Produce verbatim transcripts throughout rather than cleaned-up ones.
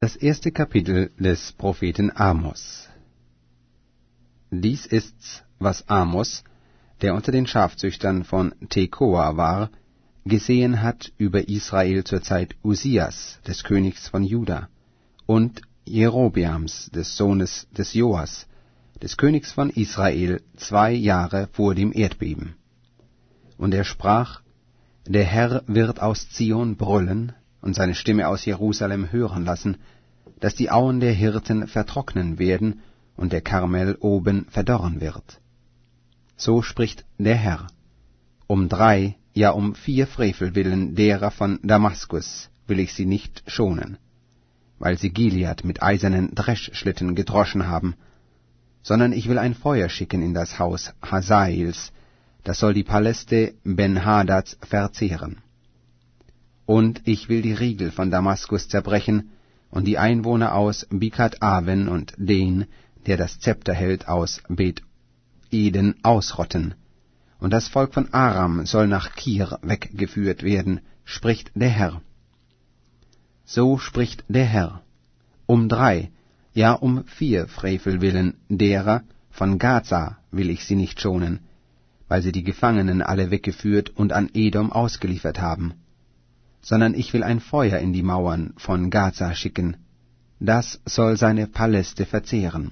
Das erste Kapitel des Propheten Amos. Dies ist's, was Amos, der unter den Schafzüchtern von Tekoa war, gesehen hat über Israel zur Zeit Usias, des Königs von Juda, und Jerobeams, des Sohnes des Joas, des Königs von Israel, zwei Jahre vor dem Erdbeben. Und er sprach: Der Herr wird aus Zion brüllen und seine Stimme aus Jerusalem hören lassen, dass die Auen der Hirten vertrocknen werden und der Karmel oben verdorren wird. So spricht der Herr: Um drei, ja um vier Frevel willen derer von Damaskus will ich sie nicht schonen, weil sie Gilead mit eisernen Dreschschlitten gedroschen haben, sondern ich will ein Feuer schicken in das Haus Hazaels, das soll die Paläste Ben-Hadads verzehren. Und ich will die Riegel von Damaskus zerbrechen und die Einwohner aus Bikat-Aven und den, der das Zepter hält, aus Bet-Eden ausrotten. Und das Volk von Aram soll nach Kir weggeführt werden, spricht der Herr. So spricht der Herr: Um drei, ja um vier Frevel willen derer von Gaza will ich sie nicht schonen, weil sie die Gefangenen alle weggeführt und an Edom ausgeliefert haben, sondern ich will ein Feuer in die Mauern von Gaza schicken, das soll seine Paläste verzehren.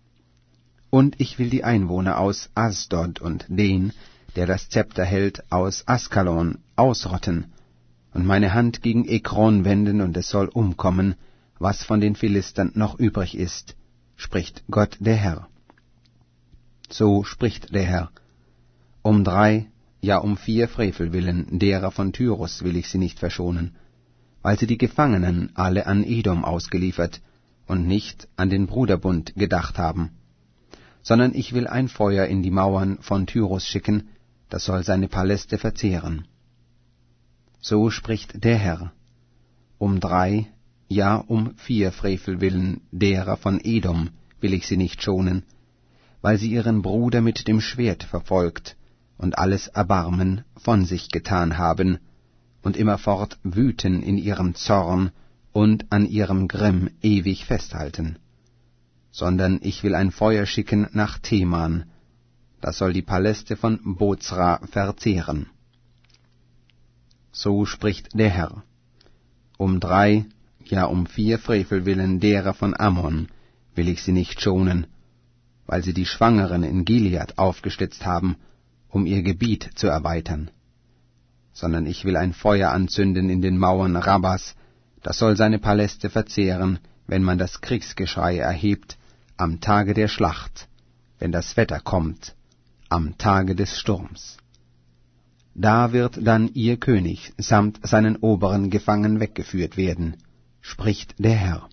Und ich will die Einwohner aus Asdod und den, der das Zepter hält, aus Askalon ausrotten, und meine Hand gegen Ekron wenden, und es soll umkommen, was von den Philistern noch übrig ist, spricht Gott der Herr. So spricht der Herr: Um drei, ja um vier Frevel willen derer von Tyrus will ich sie nicht verschonen, weil sie die Gefangenen alle an Edom ausgeliefert und nicht an den Bruderbund gedacht haben, sondern ich will ein Feuer in die Mauern von Tyrus schicken, das soll seine Paläste verzehren. So spricht der Herr: Um drei, ja um vier Frevel willen derer von Edom will ich sie nicht schonen, weil sie ihren Bruder mit dem Schwert verfolgt und alles Erbarmen von sich getan haben und immerfort wüten in ihrem Zorn und an ihrem Grimm ewig festhalten. Sondern ich will ein Feuer schicken nach Teman, das soll die Paläste von Bozra verzehren. So spricht der Herr: Um drei, ja um vier Frevel willen derer von Ammon will ich sie nicht schonen, weil sie die Schwangeren in Gilead aufgestützt haben, um ihr Gebiet zu erweitern. Sondern ich will ein Feuer anzünden in den Mauern Rabbas, das soll seine Paläste verzehren, wenn man das Kriegsgeschrei erhebt, am Tage der Schlacht, wenn das Wetter kommt, am Tage des Sturms. Da wird dann ihr König samt seinen Oberen gefangen weggeführt werden, spricht der Herr.